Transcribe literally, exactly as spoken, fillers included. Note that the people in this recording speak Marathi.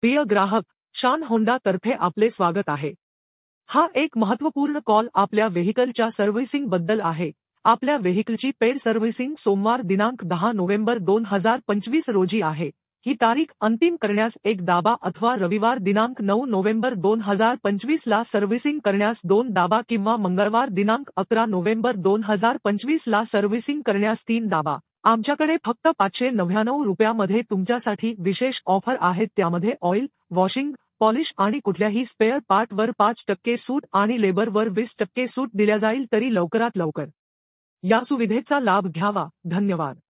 प्रिय ग्राहक, शान होंडा तर्फे आपले स्वागत आहे. हा एक महत्त्वपूर्ण कॉल आपल्या व्हेइकलच्या सर्व्हिसिंग बद्दल आहे. आपल्या व्हेइकलची पेड सर्व्हिसिंग सोमवार दिनांक दहा नोव्हेंबर दोन हजार पंचवीस रोजी आहे. ही तारीख अंतिम करण्यास एक दाबा अथवा रविवार दिनांक नऊ नोव्हेंबर दोन हजार पंचवीस ला सर्व्हिसिंग करण्यास दोन दाबा किंवा मंगळवार दिनांक अकरा नोव्हेंबर दोन हजार पंचवीस ला सर्व्हिसिंग करण्यास तीन दाबा. आमच्याकडे फक्त पाचशे नव्याण्णव रुपयामध्ये तुमच्यासाठी विशेष ऑफर आहेत, त्यामध्ये ऑइल, वॉशिंग, पॉलिश आणि कुठल्याही स्पेअर पार्टवर पाच टक्के सूट आणि लेबरवर वीस टक्के सूट दिल्या जाईल. तरी लवकरात लवकर या सुविधेचा लाभ घ्यावा. धन्यवाद.